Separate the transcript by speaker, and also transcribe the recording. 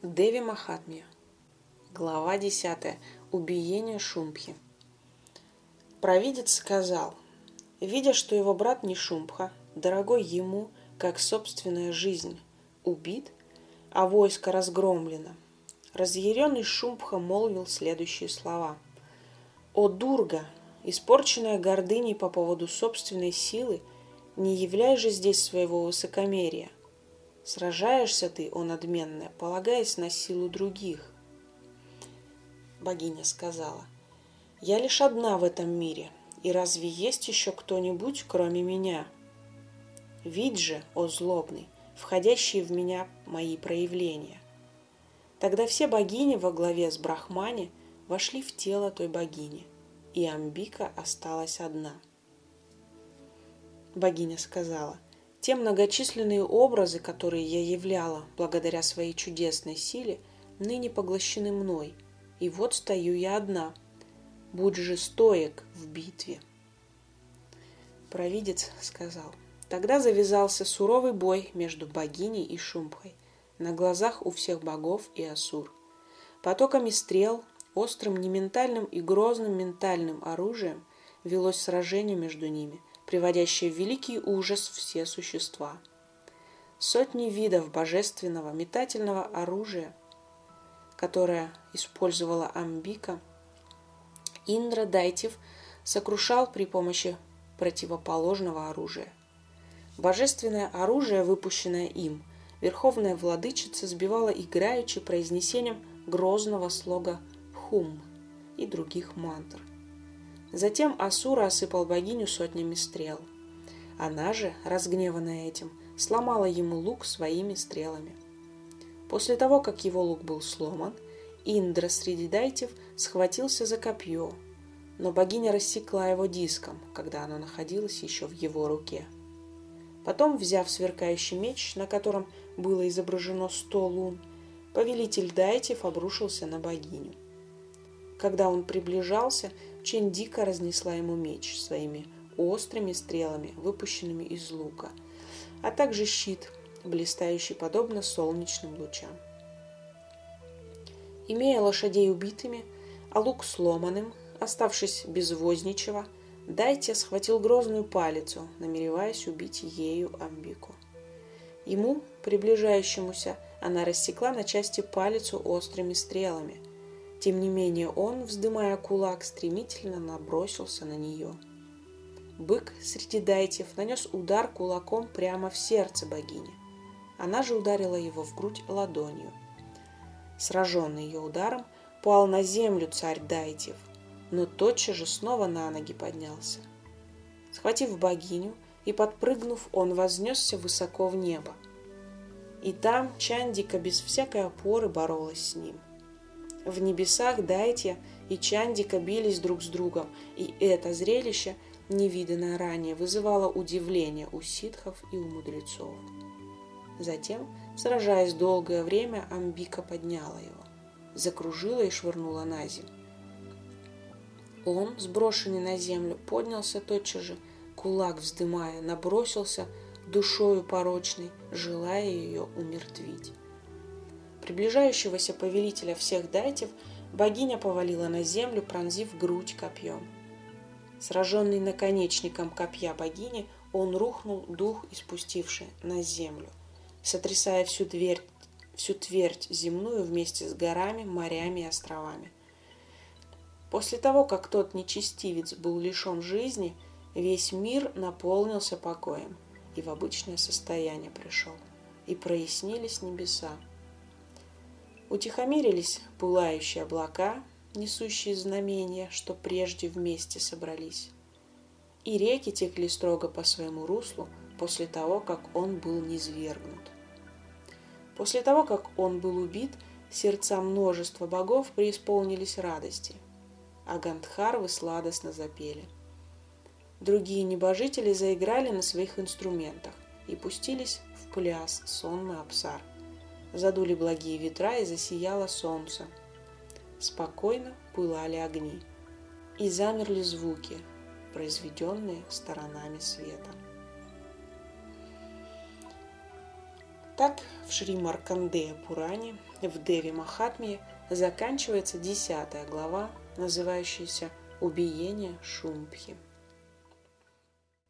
Speaker 1: Деви Махатмья. Глава 10. Убиение Шумбхи. Провидец сказал: видя, что его брат Нишумбха, дорогой ему, как собственная жизнь, убит, а войско разгромлено, разъяренный Шумбха молвил следующие слова: «О Дурга, испорченная гордыней по поводу собственной силы, не являй же здесь своего высокомерия. Сражаешься ты, о надменная, полагаясь на силу других». Богиня сказала: «Я лишь одна в этом мире, и разве есть еще кто-нибудь, кроме меня? Видь же, о злобный, входящие в меня мои проявления». Тогда все богини во главе с Брахмани вошли в тело той богини, и Амбика осталась одна. Богиня сказала: те многочисленные образы, которые я являла благодаря своей чудесной силе, ныне поглощены мной, и вот стою я одна. Будь же стоек в битве. Провидец сказал: тогда завязался суровый бой между богиней и Шумбхой на глазах у всех богов и асур. Потоками стрел, острым нементальным и грозным ментальным оружием велось сражение между ними, приводящее в великий ужас все существа. Сотни видов божественного метательного оружия, которое использовала Амбика, Индра Дайтев сокрушал при помощи противоположного оружия. Божественное оружие, выпущенное им, Верховная Владычица сбивала играючи произнесением грозного слога «Хум» и других мантр. Затем Асура осыпал богиню сотнями стрел. Она же, разгневанная этим, сломала ему лук своими стрелами. После того, как его лук был сломан, Индра среди дайтев схватился за копье, но богиня рассекла его диском, когда оно находилось еще в его руке. Потом, взяв сверкающий меч, на котором было изображено 100 лун, повелитель дайтев обрушился на богиню. Когда он приближался, Чендика разнесла ему меч своими острыми стрелами, выпущенными из лука, а также щит, блистающий подобно солнечным лучам. Имея лошадей убитыми, а лук сломанным, оставшись без возничего, Дайтя схватил грозную палицу, намереваясь убить ею Амбику. Ему, приближающемуся, она рассекла на части палицу острыми стрелами. Тем не менее он, вздымая кулак, стремительно набросился на нее. Бык среди дайтев нанес удар кулаком прямо в сердце богини. Она же ударила его в грудь ладонью. Сраженный ее ударом, пал на землю царь дайтев, но тотчас же снова на ноги поднялся. Схватив богиню и подпрыгнув, он вознесся высоко в небо. И там Чандика без всякой опоры боролась с ним. В небесах Дайтья и Чандика бились друг с другом, и это зрелище, невиданное ранее, вызывало удивление у ситхов и у мудрецов. Затем, сражаясь долгое время, Амбика подняла его, закружила и швырнула на землю. Он, сброшенный на землю, поднялся тотчас же, кулак вздымая, набросился душою порочной, желая ее умертвить. Приближающегося повелителя всех дайтев богиня повалила на землю, пронзив грудь копьем. Сраженный наконечником копья богини, он рухнул, дух испустивший, на землю, сотрясая всю твердь земную вместе с горами, морями и островами. После того, как тот нечестивец был лишен жизни, весь мир наполнился покоем и в обычное состояние пришел, и прояснились небеса. Утихомирились пылающие облака, несущие знамения, что прежде вместе собрались. И реки текли строго по своему руслу после того, как он был низвергнут. После того, как он был убит, сердца множества богов преисполнились радости, а гандхарвы сладостно запели. Другие небожители заиграли на своих инструментах и пустились в пляс сонмы апсар. Задули благие ветра, и засияло солнце. Спокойно пылали огни, и замерли звуки, произведенные сторонами света. Так в Шри Маркандея Пуране, в Деви Махатмье заканчивается 10 глава, называющаяся «Убиение Шумбхи».